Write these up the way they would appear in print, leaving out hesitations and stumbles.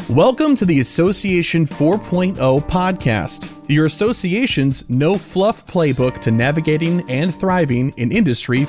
Welcome to the Association 4.0 podcast, your association's no fluff playbook to navigating and thriving in Industry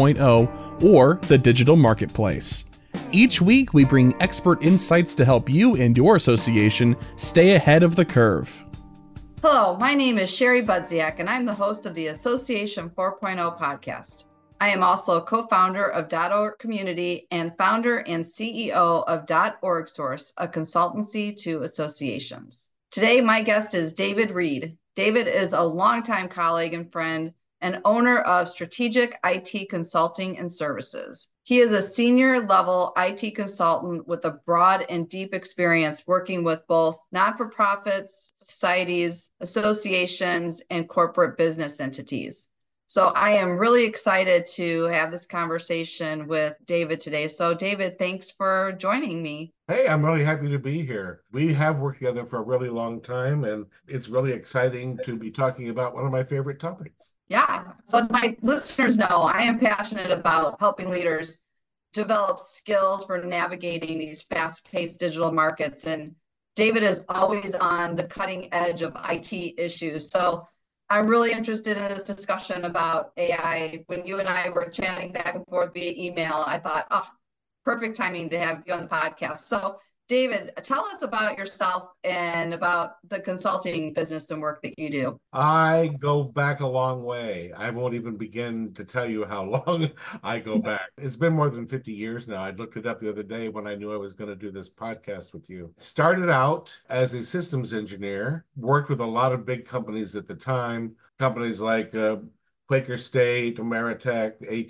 4.0 or the digital marketplace. Each week, we bring expert insights to help you and your association stay ahead of the curve. Hello, my name is Sherry Budziak, and I'm the host of the Association 4.0 podcast. I am also a co-founder of .org Community and founder and CEO of .org Source, a consultancy to associations. Today, my guest is David Reed. David is a longtime colleague and friend and owner of Strategic IT Consulting and Services. He is a senior level IT consultant with a broad and deep experience working with both not-for-profits, societies, associations, and corporate business entities. So I am really excited to have this conversation with David today. So David, thanks for joining me. Hey, I'm really happy to be here. We have worked together for a really long time, and it's really exciting to be talking about one of my favorite topics. Yeah. So as my listeners know, I am passionate about helping leaders develop skills for navigating these fast-paced digital markets. And David is always on the cutting edge of IT issues. So I'm really interested in this discussion about AI. When you and I were chatting back and forth via email, I thought, oh, perfect timing to have you on the podcast. So David, tell us about yourself and about the consulting business and work that you do. I go back a long way. I won't even begin to tell you how long I go back. It's been more than 50 years now. I looked it up the other day when I knew I was going to do this podcast with you. Started out as a systems engineer, worked with a lot of big companies at the time, companies like Quaker State, Ameritech,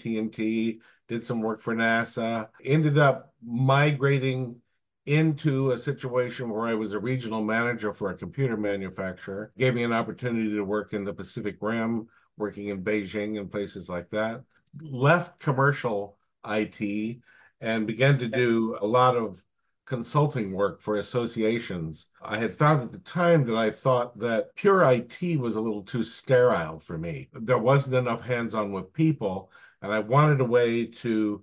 AT&T, did some work for NASA, ended up migrating into a situation where I was a regional manager for a computer manufacturer. Gave me an opportunity to work in the Pacific Rim, working in Beijing and places like that. Left commercial IT and began to do a lot of consulting work for associations. I had found at the time that I thought that pure IT was a little too sterile for me. There wasn't enough hands-on with people, and I wanted a way to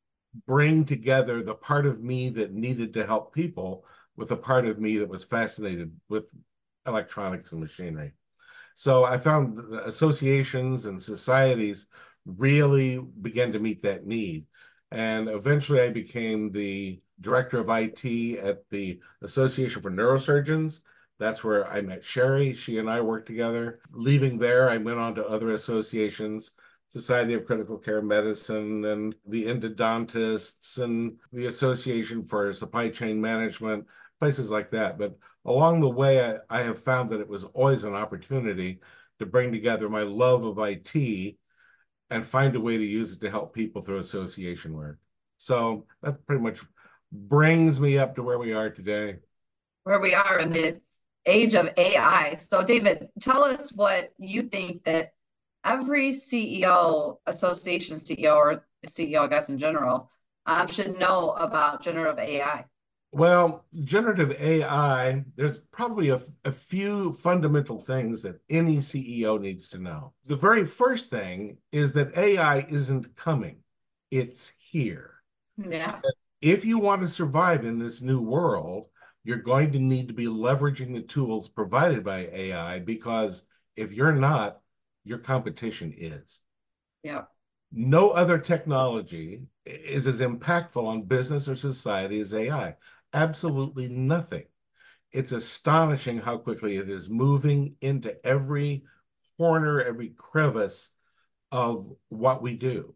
bring together the part of me that needed to help people with a part of me that was fascinated with electronics and machinery. So I found that associations and societies really began to meet that need. And eventually I became the director of IT at the Association for Neurosurgeons. That's where I met Sherry. She and I worked together. Leaving there, I went on to other associations, Society of Critical Care Medicine and the endodontists and the Association for Supply Chain Management, places like that. But along the way, I have found that it was always an opportunity to bring together my love of IT and find a way to use it to help people through association work. So that pretty much brings me up to where we are today. Where we are in the age of AI. So David, tell us what you think that every CEO, association CEO, or CEO, I guess, in general, should know about generative AI. Well, generative AI, there's probably a few fundamental things that any CEO needs to know. The very first thing is that AI isn't coming, it's here. Yeah. If you want to survive in this new world, you're going to need to be leveraging the tools provided by AI, because if you're not, your competition is. Yeah. No other technology is as impactful on business or society as AI. Absolutely nothing. It's astonishing how quickly it is moving into every corner, every crevice of what we do.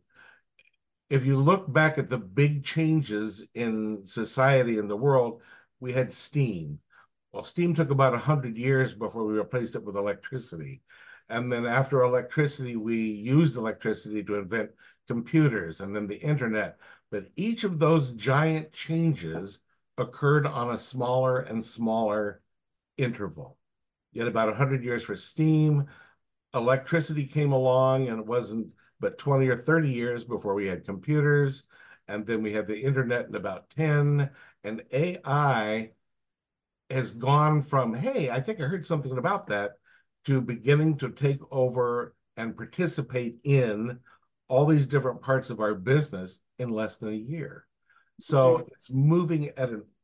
If you look back at the big changes in society and the world, we had steam. Well, steam took about 100 years before we replaced it with electricity. And then after electricity, we used electricity to invent computers and then the internet. But each of those giant changes occurred on a smaller and smaller interval. You had about 100 years for steam. Electricity came along, and it wasn't but 20 or 30 years before we had computers. And then we had the internet in about 10. And AI has gone from, hey, I think I heard something about that, to beginning to take over and participate in all these different parts of our business in less than a year. So it's moving at an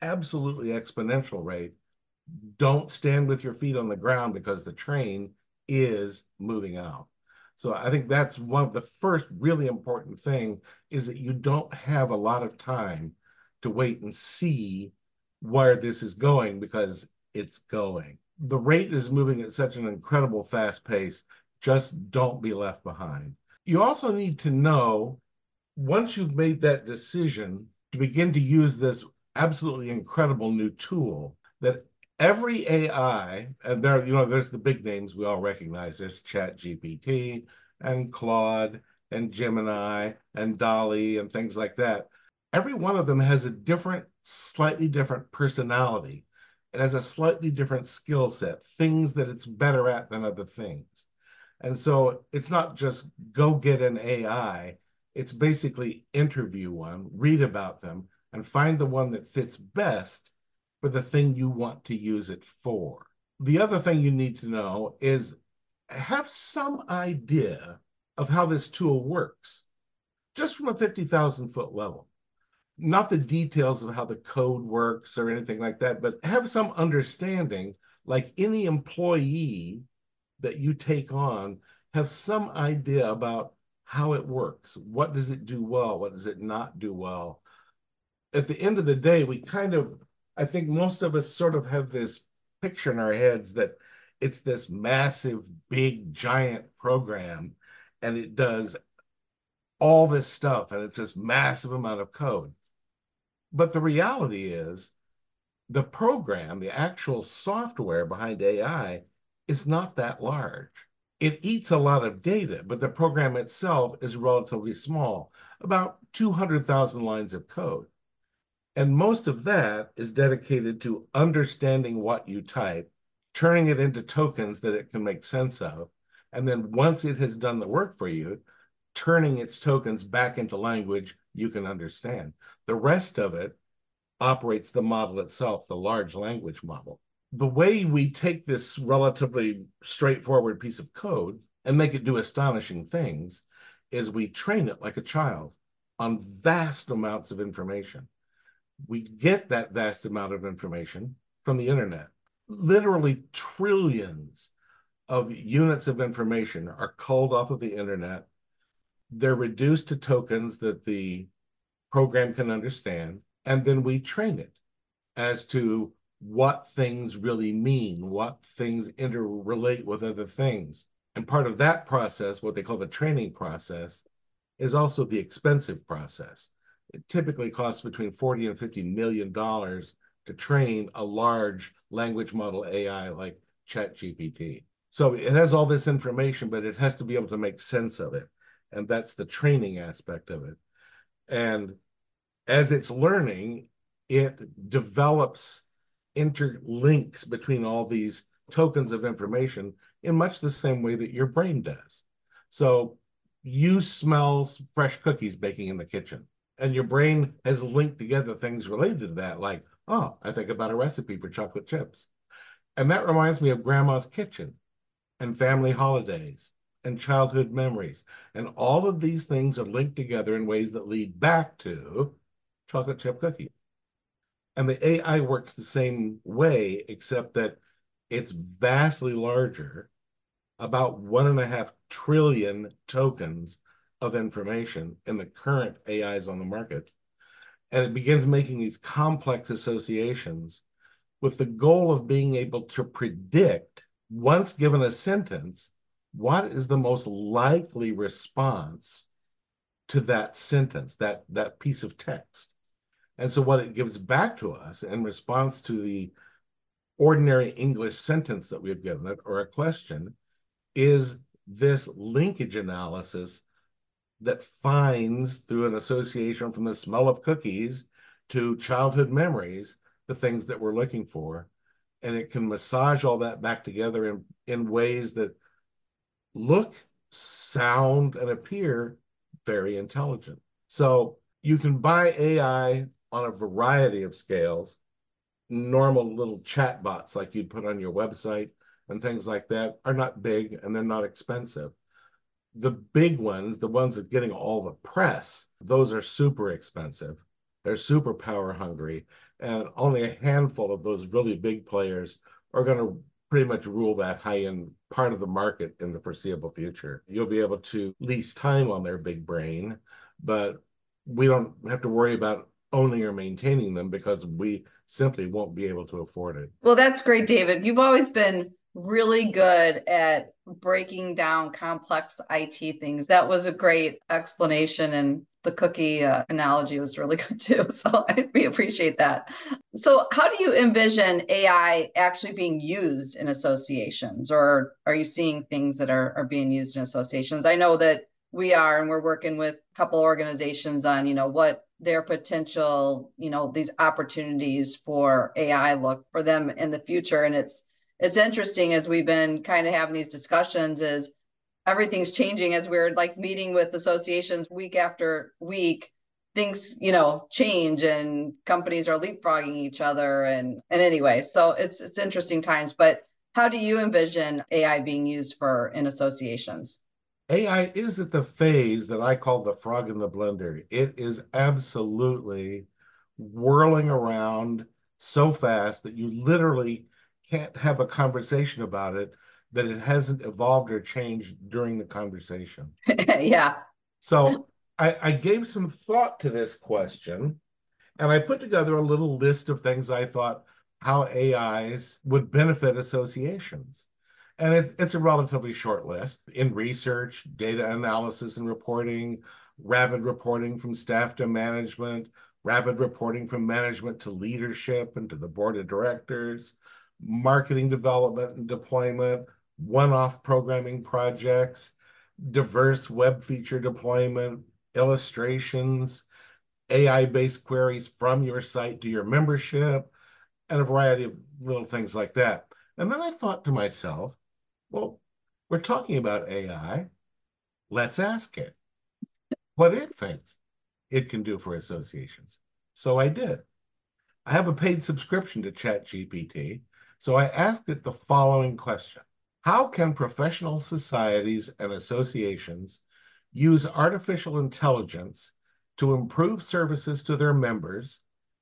absolutely exponential rate. Don't stand with your feet on the ground because the train is moving out. So I think that's one of the first really important thing, is that you don't have a lot of time to wait and see where this is going, because it's going. The rate is moving at such an incredible fast pace. Just don't be left behind. You also need to know, once you've made that decision to begin to use this absolutely incredible new tool, that every AI, and there, there's the big names we all recognize. There's ChatGPT and Claude and Gemini and DALL-E and things like that. Every one of them has a different, slightly different personality. It has a slightly different skill set, things that it's better at than other things. And so it's not just go get an AI. It's basically interview one, read about them, and find the one that fits best for the thing you want to use it for. The other thing you need to know is have some idea of how this tool works, just from a 50,000-foot level. Not the details of how the code works or anything like that, but have some understanding, like any employee that you take on, have some idea about how it works. What does it do well? What does it not do well? At the end of the day, I think most of us sort of have this picture in our heads that it's this massive, big, giant program, and it does all this stuff, and it's this massive amount of code. But the reality is, the program, the actual software behind AI, is not that large. It eats a lot of data, but the program itself is relatively small, about 200,000 lines of code. And most of that is dedicated to understanding what you type, turning it into tokens that it can make sense of, and then once it has done the work for you, turning its tokens back into language you can understand. The rest of it operates the model itself, the large language model. The way we take this relatively straightforward piece of code and make it do astonishing things is we train it like a child on vast amounts of information. We get that vast amount of information from the internet. Literally trillions of units of information are culled off of the internet. They're reduced to tokens that the program can understand, and then we train it as to what things really mean, what things interrelate with other things. And part of that process, what they call the training process, is also the expensive process. It typically costs between $40 and $50 million to train a large language model AI like ChatGPT. So it has all this information, but it has to be able to make sense of it. And that's the training aspect of it. And as it's learning, it develops interlinks between all these tokens of information in much the same way that your brain does. So you smell fresh cookies baking in the kitchen, and your brain has linked together things related to that, like, oh, I think about a recipe for chocolate chips. And that reminds me of grandma's kitchen and family holidays and childhood memories. And all of these things are linked together in ways that lead back to chocolate chip cookies. And the AI works the same way, except that it's vastly larger, about 1.5 trillion tokens of information in the current AIs on the market. And it begins making these complex associations with the goal of being able to predict, once given a sentence, what is the most likely response to that sentence, that piece of text. And so what it gives back to us in response to the ordinary English sentence that we have given it, or a question, is this linkage analysis that finds, through an association from the smell of cookies to childhood memories, the things that we're looking for. And it can massage all that back together in ways that look, sound, and appear very intelligent. So you can buy AI on a variety of scales. Normal little chat bots like you'd put on your website and things like that are not big, and they're not expensive. The big ones, the ones that are getting all the press, those are super expensive. They're super power hungry, and only a handful of those really big players are going to pretty much rule that high-end part of the market in the foreseeable future. You'll be able to lease time on their big brain, but we don't have to worry about owning or maintaining them because we simply won't be able to afford it. Well, that's great, David. You've always been really good at breaking down complex IT things. That was a great explanation, and the cookie analogy was really good too. So we appreciate that. So, how do you envision AI actually being used in associations, or are you seeing things that are being used in associations? I know that we are, and we're working with a couple organizations on, what their potential, these opportunities for AI look for them in the future. And it's interesting as we've been kind of having these discussions is everything's changing as we're like meeting with associations week after week. Things, change and companies are leapfrogging each other. And anyway, so it's interesting times. But how do you envision AI being used in associations? AI is at the phase that I call the frog in the blender. It is absolutely whirling around so fast that you literally can't have a conversation about it that it hasn't evolved or changed during the conversation. Yeah. So I gave some thought to this question, and I put together a little list of things I thought how AIs would benefit associations. And it's a relatively short list. In research, data analysis and reporting, rapid reporting from staff to management, rapid reporting from management to leadership and to the board of directors, marketing development and deployment, one-off programming projects, diverse web feature deployment, illustrations, AI-based queries from your site to your membership, and a variety of little things like that. And then I thought to myself, well, we're talking about AI. Let's ask it what it thinks it can do for associations. So I did. I have a paid subscription to ChatGPT. So I asked it the following question. How can professional societies and associations use artificial intelligence to improve services to their members,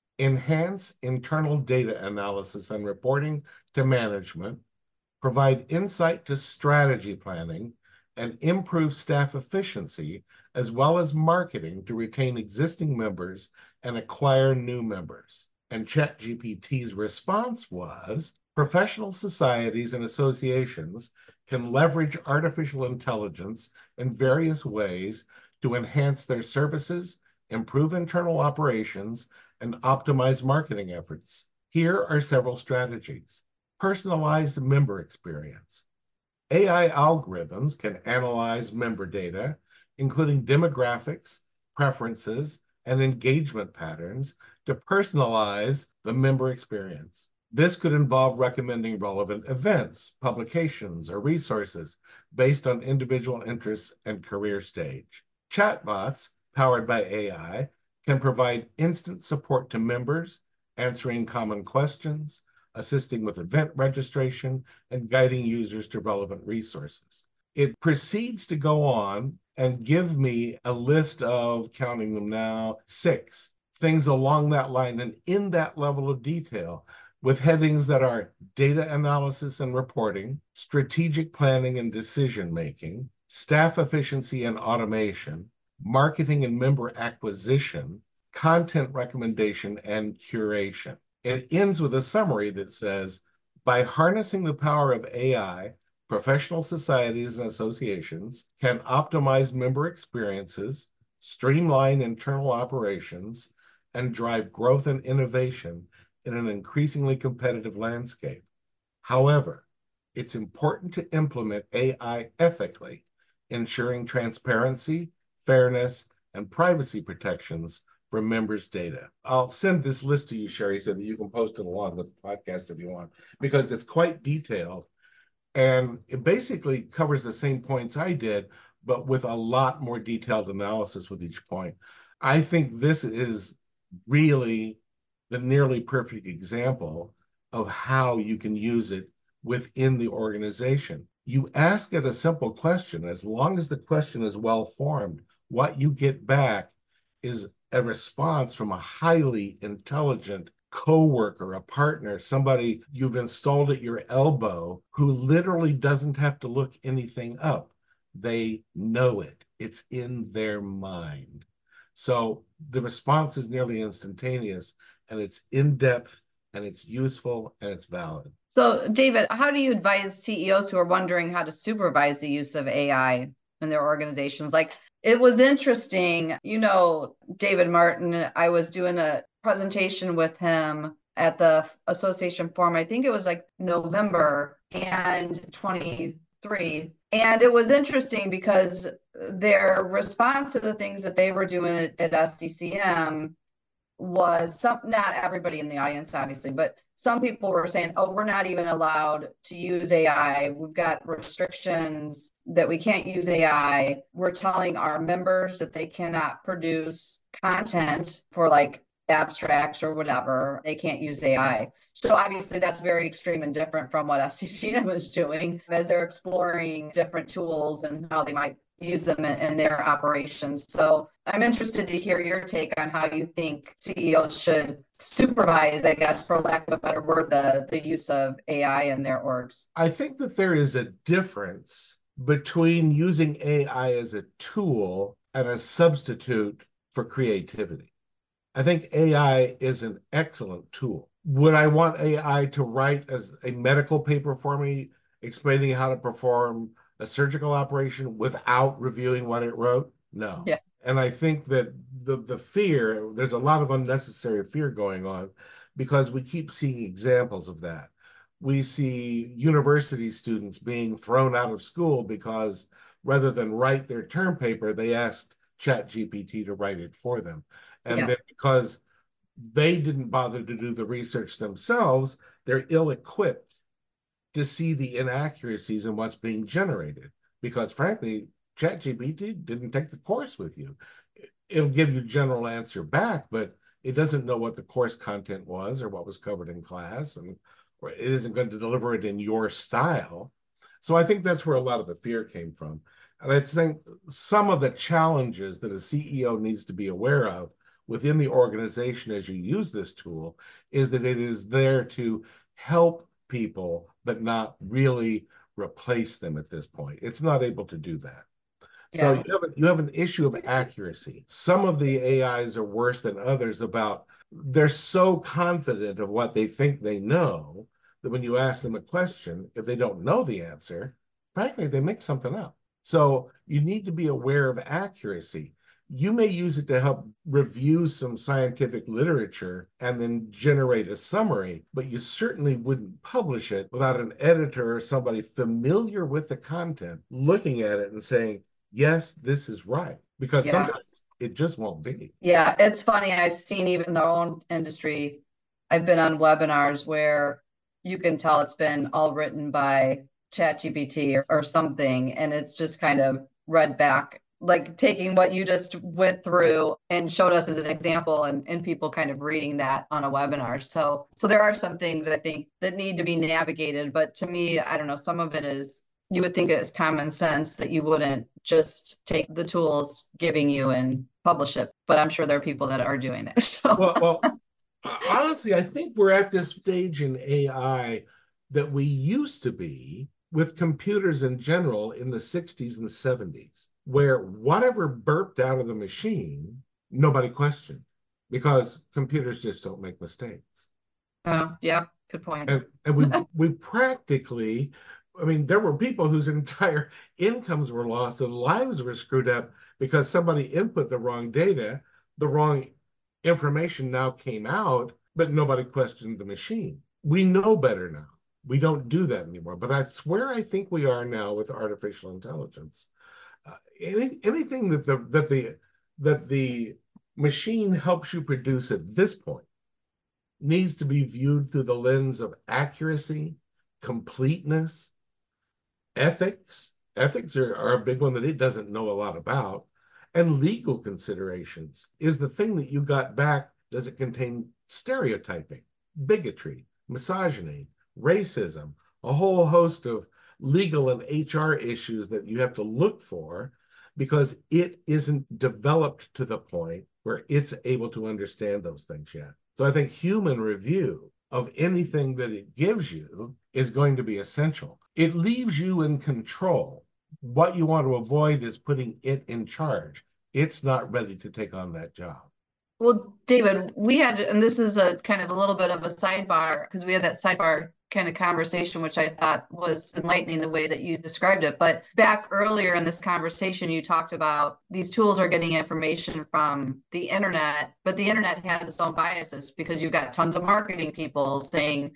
enhance internal data analysis and reporting to management, provide insight to strategy planning, and improve staff efficiency, as well as marketing to retain existing members and acquire new members? And ChatGPT's response was, professional societies and associations can leverage artificial intelligence in various ways to enhance their services, improve internal operations, and optimize marketing efforts. Here are several strategies. Personalized member experience. AI algorithms can analyze member data, including demographics, preferences, and engagement patterns to personalize the member experience. This could involve recommending relevant events, publications, or resources based on individual interests and career stage. Chatbots, powered by AI, can provide instant support to members, answering common questions, assisting with event registration, and guiding users to relevant resources. It proceeds to go on and give me a list of, counting them now, 6 things along that line and in that level of detail, with headings that are data analysis and reporting, strategic planning and decision-making, staff efficiency and automation, marketing and member acquisition, content recommendation, and curation. It ends with a summary that says, by harnessing the power of AI, professional societies and associations can optimize member experiences, streamline internal operations, and drive growth and innovation in an increasingly competitive landscape. However, it's important to implement AI ethically, ensuring transparency, fairness, and privacy protections for members' data. I'll send this list to you, Sherry, so that you can post it along with the podcast if you want, because it's quite detailed. And it basically covers the same points I did, but with a lot more detailed analysis with each point. I think this is really the nearly perfect example of how you can use it within the organization. You ask it a simple question. As long as the question is well-formed, what you get back is a response from a highly intelligent coworker, a partner, somebody you've installed at your elbow who literally doesn't have to look anything up. They know it. It's in their mind. So the response is nearly instantaneous, and it's in-depth, and it's useful, and it's valid. So, David, how do you advise CEOs who are wondering how to supervise the use of AI in their organizations? Like, it was interesting, David Martin, I was doing a presentation with him at the association forum. I think it was like November and 23. And it was interesting because their response to the things that they were doing at SCCM was not everybody in the audience, obviously, but some people were saying, oh, we're not even allowed to use AI. We've got restrictions that we can't use AI. We're telling our members that they cannot produce content for like abstracts or whatever. They can't use AI. So obviously that's very extreme and different from what SCCM is doing as they're exploring different tools and how they might use them in their operations. So I'm interested to hear your take on how you think CEOs should supervise, I guess, for lack of a better word, the use of AI in their orgs. I think that there is a difference between using AI as a tool and a substitute for creativity. I think AI is an excellent tool. Would I want AI to write as a medical paper for me, explaining how to perform a surgical operation without reviewing what it wrote? No. Yeah. And I think that the fear, there's a lot of unnecessary fear going on because we keep seeing examples of that. We see university students being thrown out of school because rather than write their term paper, they asked ChatGPT to write it for them. And then because they didn't bother to do the research themselves, they're ill-equipped to see the inaccuracies in what's being generated. Because frankly, ChatGPT didn't take the course with you. It'll give you general answer back, but it doesn't know what the course content was or what was covered in class, and or it isn't going to deliver it in your style. So I think that's where a lot of the fear came from. And I think some of the challenges that a CEO needs to be aware of within the organization as you use this tool is that it is there to help people, but not really replace them at this point. It's not able to do that. So you have an issue of accuracy. Some of the AIs are worse than others about they're so confident of what they think they know that when you ask them a question, if they don't know the answer, frankly, they make something up. So you need to be aware of accuracy. You may use it to help review some scientific literature and then generate a summary, but you certainly wouldn't publish it without an editor or somebody familiar with the content looking at it and saying, yes, this is right, because sometimes it just won't be. Yeah, it's funny. I've seen even their own industry. I've been on webinars where you can tell it's been all written by ChatGPT or something, and it's just kind of read back, like taking what you just went through and showed us as an example, and people kind of reading that on a webinar. So there are some things I think that need to be navigated, but to me, I don't know, some of it is, you would think it's common sense that you wouldn't just take the tools giving you and publish it. But I'm sure there are people that are doing that. So. Well, honestly, I think we're at this stage in AI that we used to be with computers in general in the 60s and 70s, where whatever burped out of the machine, nobody questioned, because computers just don't make mistakes. Yeah, good point. And we practically, I mean, there were people whose entire incomes were lost and lives were screwed up because somebody input the wrong data, the wrong information now came out, but nobody questioned the machine. We know better now. We don't do that anymore. But that's where I think we are now with artificial intelligence. Anything that the machine helps you produce at this point needs to be viewed through the lens of accuracy, completeness, ethics. Ethics are a big one that it doesn't know a lot about. And legal considerations. Is the thing that you got back, does it contain stereotyping, bigotry, misogyny, racism, a whole host of legal and HR issues that you have to look for because it isn't developed to the point where it's able to understand those things yet. So I think human review of anything that it gives you is going to be essential. It leaves you in control. What you want to avoid is putting it in charge. It's not ready to take on that job. Well, David, we had, and this is a kind of a little bit of a sidebar because we had that sidebar kind of conversation, which I thought was enlightening the way that you described it. But back earlier in this conversation, you talked about these tools are getting information from the internet, but the internet has its own biases because you've got tons of marketing people saying,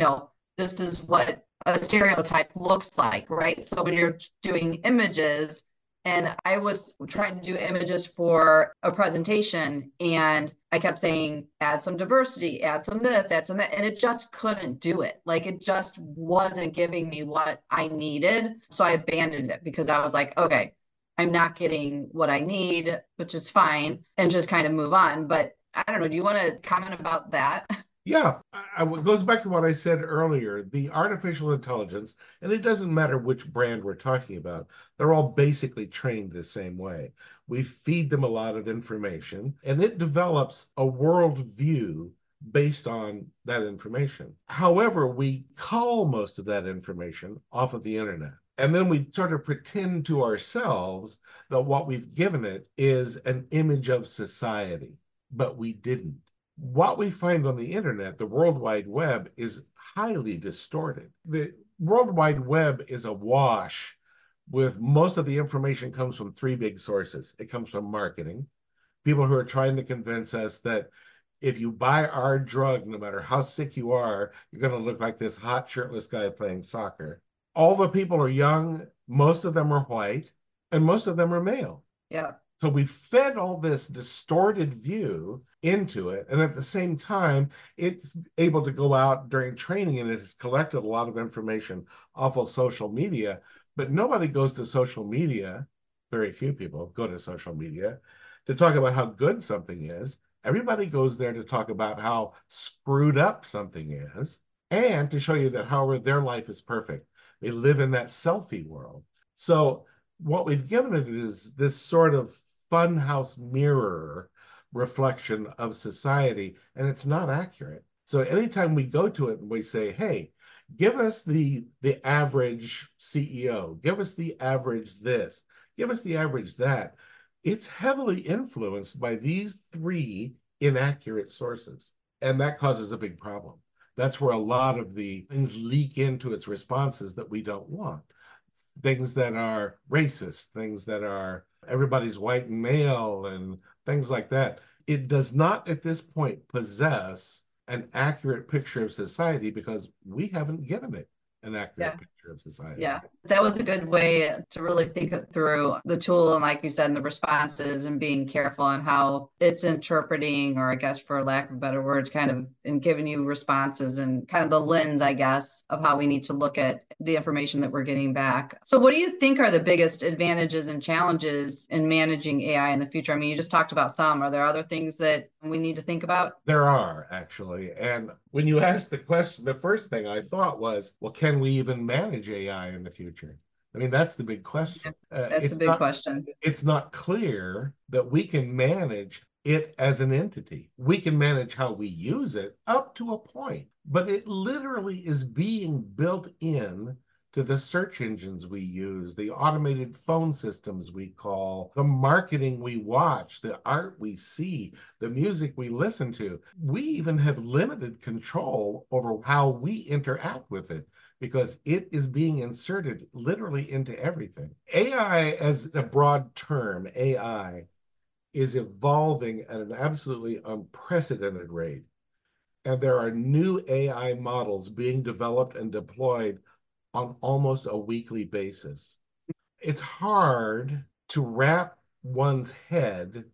this is what a stereotype looks like, right? So when you're doing images, and I was trying to do images for a presentation, and I kept saying, add some diversity, add some this, add some that. And it just couldn't do it. Like it just wasn't giving me what I needed. So I abandoned it because I was like, okay, I'm not getting what I need, which is fine, and just kind of move on. But I don't know. Do you want to comment about that? Yeah, it goes back to what I said earlier. The artificial intelligence, and it doesn't matter which brand we're talking about, they're all basically trained the same way. We feed them a lot of information, and it develops a worldview based on that information. However, we cull most of that information off of the internet. And then we sort of pretend to ourselves that what we've given it is an image of society, but we didn't. What we find on the internet, the World Wide Web, is highly distorted. The World Wide Web is awash with most of the information comes from three big sources. It comes from marketing, people who are trying to convince us that if you buy our drug, no matter how sick you are, you're going to look like this hot shirtless guy playing soccer. All the people are young, most of them are white, and most of them are male. Yeah. So we fed all this distorted view into it. And at the same time, it's able to go out during training and it has collected a lot of information off of social media. But nobody goes to social media, very few people go to social media to talk about how good something is. Everybody goes there to talk about how screwed up something is and to show you that, however, their life is perfect. They live in that selfie world. So what we've given it is this sort of funhouse mirror reflection of society, and it's not accurate. So anytime we go to it and we say, hey, give us the average CEO, give us the average this, give us the average that, it's heavily influenced by these three inaccurate sources. And that causes a big problem. That's where a lot of the things leak into its responses that we don't want. Things that are racist, things that are everybody's white and male and things like that. It does not at this point possess an accurate picture of society because we haven't given it an accurate picture of society. Yeah, that was a good way to really think through the tool and, like you said, and the responses and being careful on how it's interpreting, or I guess for lack of better words, kind of in giving you responses and kind of the lens, I guess, of how we need to look at the information that we're getting back. So what do you think are the biggest advantages and challenges in managing AI in the future? I mean, you just talked about some. Are there other things that we need to think about? There are, actually. And when you asked the question, the first thing I thought was, well, can we even manage AI in the future? I mean, that's the big question. That's a big question. It's not clear that we can manage it as an entity. We can manage how we use it up to a point, but it literally is being built in to the search engines we use, the automated phone systems we call, the marketing we watch, the art we see, the music we listen to. We even have limited control over how we interact with it because it is being inserted literally into everything. AI, as a broad term, AI, is evolving at an absolutely unprecedented rate. And there are new AI models being developed and deployed on almost a weekly basis. It's hard to wrap one's head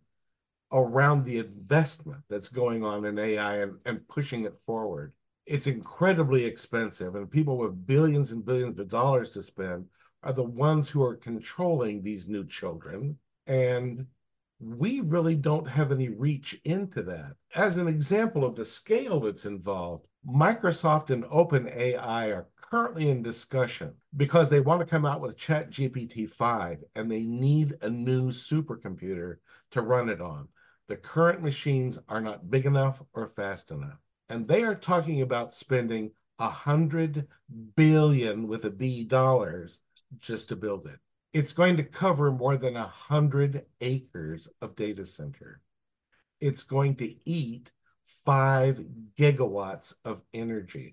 around the investment that's going on in AI and pushing it forward. It's incredibly expensive, and people with billions and billions of dollars to spend are the ones who are controlling these new children. And we really don't have any reach into that. As an example of the scale that's involved, Microsoft and OpenAI are currently in discussion because they want to come out with ChatGPT 5 and they need a new supercomputer to run it on. The current machines are not big enough or fast enough. And they are talking about spending 100 billion with a B dollars just to build it. It's going to cover more than 100 acres of data center. It's going to eat 5 gigawatts of energy.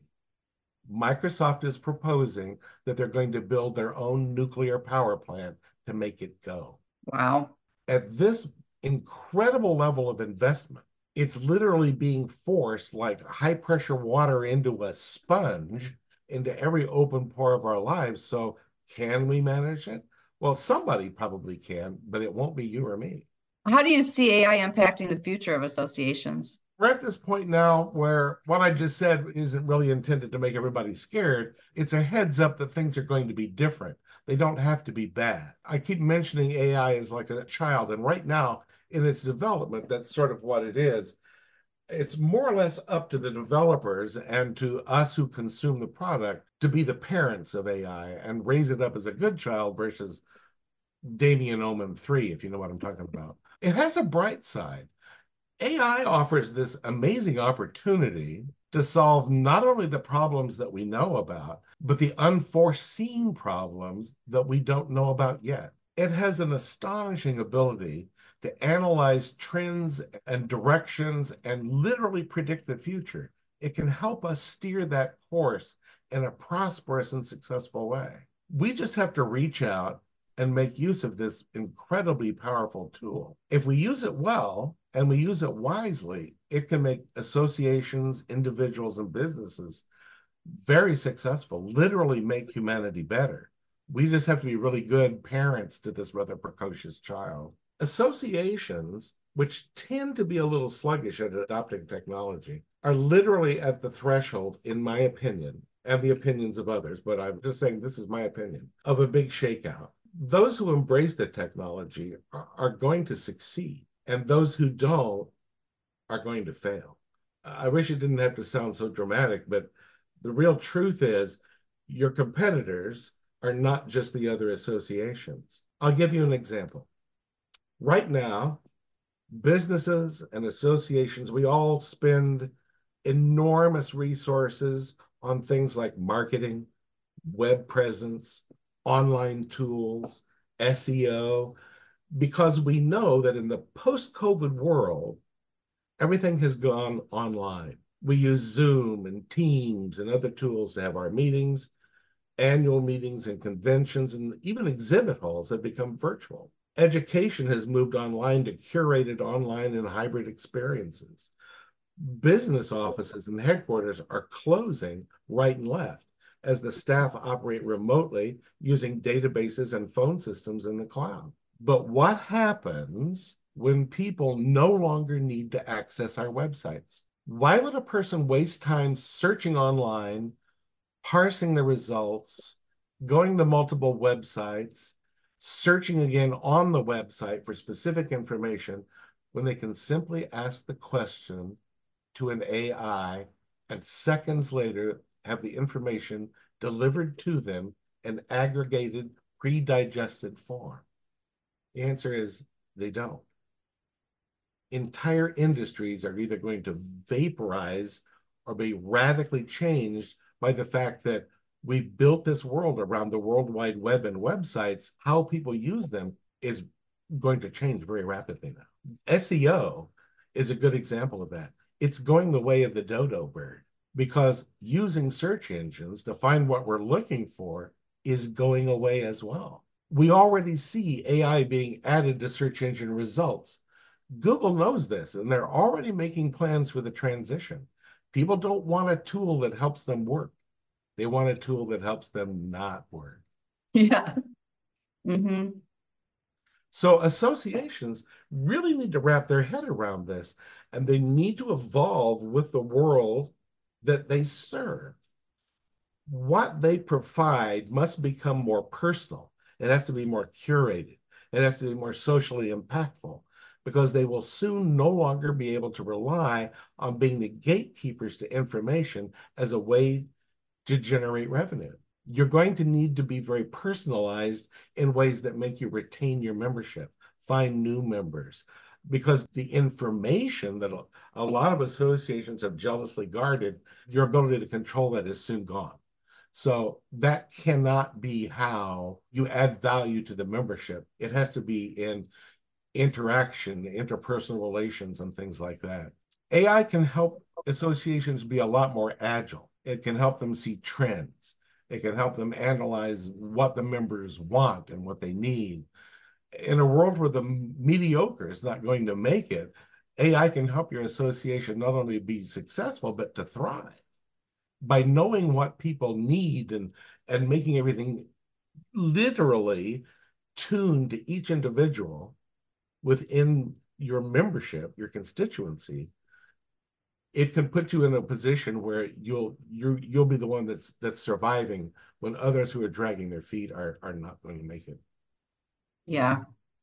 Microsoft is proposing that they're going to build their own nuclear power plant to make it go. Wow. At this incredible level of investment, it's literally being forced like high pressure water into a sponge into every open pore of our lives. So can we manage it? Well, somebody probably can, but it won't be you or me. How do you see AI impacting the future of associations? We're at this point now where what I just said isn't really intended to make everybody scared. It's a heads up that things are going to be different. They don't have to be bad. I keep mentioning AI as like a child, and right now in its development, that's sort of what it is. It's more or less up to the developers and to us who consume the product to be the parents of AI and raise it up as a good child versus Damien Omen 3, if you know what I'm talking about. It has a bright side. AI offers this amazing opportunity to solve not only the problems that we know about, but the unforeseen problems that we don't know about yet. It has an astonishing ability to analyze trends and directions and literally predict the future. It can help us steer that course in a prosperous and successful way. We just have to reach out and make use of this incredibly powerful tool. If we use it well and we use it wisely, it can make associations, individuals, and businesses very successful, literally make humanity better. We just have to be really good parents to this rather precocious child. Associations, which tend to be a little sluggish at adopting technology, are literally at the threshold, in my opinion, and the opinions of others, but I'm just saying this is my opinion, of a big shakeout. Those who embrace the technology are going to succeed, and those who don't are going to fail. I wish it didn't have to sound so dramatic, but the real truth is your competitors are not just the other associations. I'll give you an example. Right now, businesses and associations, we all spend enormous resources on things like marketing, web presence, online tools, SEO, because we know that in the post-COVID world, everything has gone online. We use Zoom and Teams and other tools to have our meetings, annual meetings and conventions, and even exhibit halls have become virtual. Education has moved online to curated online and hybrid experiences. Business offices and headquarters are closing right and left as the staff operate remotely using databases and phone systems in the cloud. But what happens when people no longer need to access our websites? Why would a person waste time searching online, parsing the results, going to multiple websites, searching again on the website for specific information when they can simply ask the question to an AI and seconds later have the information delivered to them in aggregated, pre-digested form? The answer is they don't. Entire industries are either going to vaporize or be radically changed by the fact that we've built this world around the World Wide Web and websites. How people use them is going to change very rapidly now. SEO is a good example of that. It's going the way of the dodo bird because using search engines to find what we're looking for is going away as well. We already see AI being added to search engine results. Google knows this, and they're already making plans for the transition. People don't want a tool that helps them work. They want a tool that helps them not work. Yeah. Mm-hmm. So associations really need to wrap their head around this, and they need to evolve with the world that they serve. What they provide must become more personal. It has to be more curated. It has to be more socially impactful because they will soon no longer be able to rely on being the gatekeepers to information as a way to generate revenue. You're going to need to be very personalized in ways that make you retain your membership, find new members, because the information that a lot of associations have jealously guarded, your ability to control that is soon gone. So that cannot be how you add value to the membership. It has to be in interaction, interpersonal relations, and things like that. AI can help associations be a lot more agile. It can help them see trends. It can help them analyze what the members want and what they need. In a world where the mediocre is not going to make it, AI can help your association not only be successful, but to thrive. By knowing what people need and making everything literally tuned to each individual within your membership, your constituency, it can put you in a position where you'll be the one that's surviving when others who are dragging their feet are not going to make it. Yeah.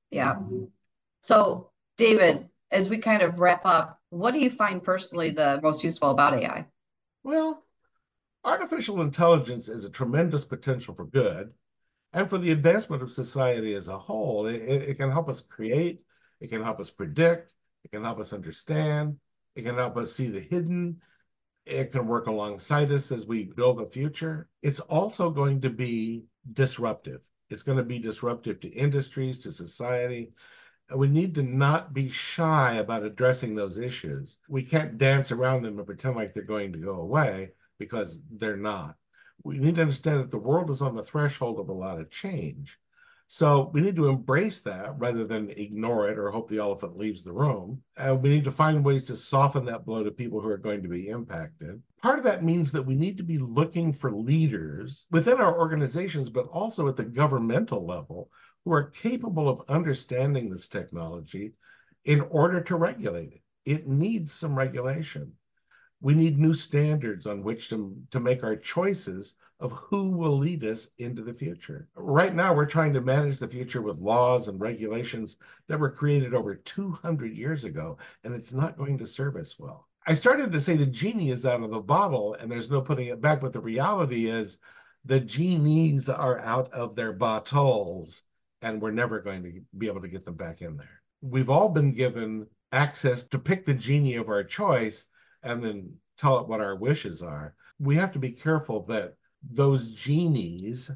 So, David, as we kind of wrap up, what do you find personally the most useful about AI? Well, artificial intelligence is a tremendous potential for good and for the advancement of society as a whole. It can help us create, it can help us predict, it can help us understand, it can help us see the hidden, it can work alongside us as we build a future. It's also going to be disruptive. It's going to be disruptive to industries, to society. And we need to not be shy about addressing those issues. We can't dance around them and pretend like they're going to go away, because they're not. We need to understand that the world is on the threshold of a lot of change. So we need to embrace that rather than ignore it or hope the elephant leaves the room. We need to find ways to soften that blow to people who are going to be impacted. Part of that means that we need to be looking for leaders within our organizations, but also at the governmental level, who are capable of understanding this technology in order to regulate it. It needs some regulation. We need new standards on which to make our choices of who will lead us into the future. Right now, we're trying to manage the future with laws and regulations that were created over 200 years ago, and it's not going to serve us well. I started to say the genie is out of the bottle and there's no putting it back, but the reality is the genies are out of their bottles and we're never going to be able to get them back in there. We've all been given access to pick the genie of our choice and then tell it what our wishes are. We have to be careful that those genies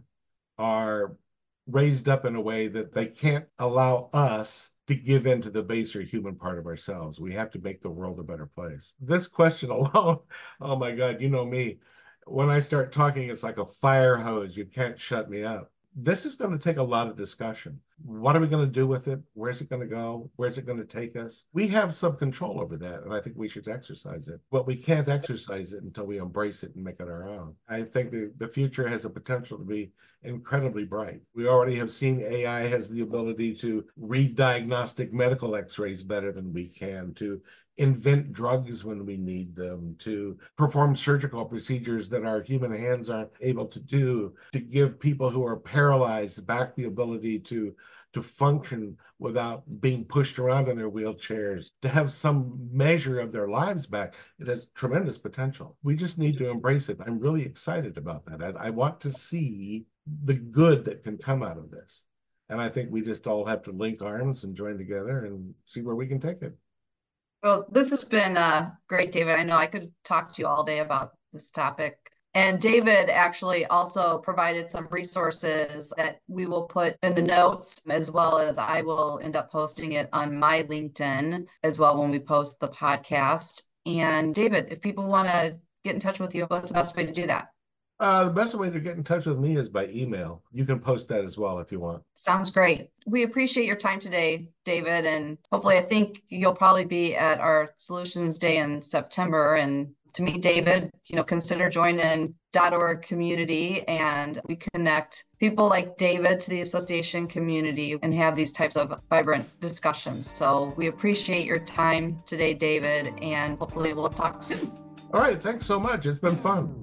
are raised up in a way that they can't allow us to give in to the baser human part of ourselves. We have to make the world a better place. This question alone, oh my God, you know me. When I start talking, it's like a fire hose. You can't shut me up. This is going to take a lot of discussion. What are we going to do with it? Where's it going to go? Where's it going to take us? We have some control over that, and I think we should exercise it. But we can't exercise it until we embrace it and make it our own. I think the future has the potential to be incredibly bright. We already have seen AI has the ability to read diagnostic medical x-rays better than we can, to invent drugs when we need them, to perform surgical procedures that our human hands aren't able to do, to give people who are paralyzed back the ability to function without being pushed around in their wheelchairs, to have some measure of their lives back. It has tremendous potential. We just need to embrace it. I'm really excited about that. I want to see the good that can come out of this. And I think we just all have to link arms and join together and see where we can take it. Well, this has been great, David. I know I could talk to you all day about this topic. And David actually also provided some resources that we will put in the notes, as well as I will end up posting it on my LinkedIn as well when we post the podcast. And David, if people want to get in touch with you, what's the best way to do that? The best way to get in touch with me is by email. You can post that as well if you want. Sounds great. We appreciate your time today, David. And hopefully, I think you'll probably be at our Solutions Day in September. And to meet David, consider joining .org community, and we connect people like David to the association community and have these types of vibrant discussions. So we appreciate your time today, David, and hopefully we'll talk soon. All right. Thanks so much. It's been fun.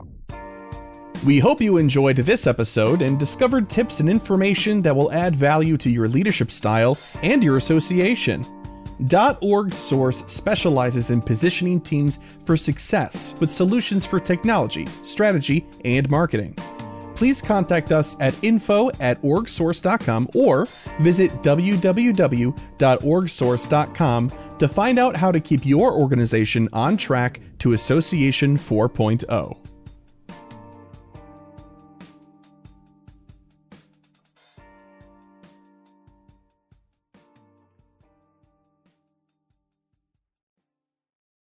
We hope you enjoyed this episode and discovered tips and information that will add value to your leadership style and your association. .org Source specializes in positioning teams for success with solutions for technology, strategy, and marketing. please contact us at info@orgsource.com or visit www.orgsource.com to find out how to keep your organization on track to Association 4.0.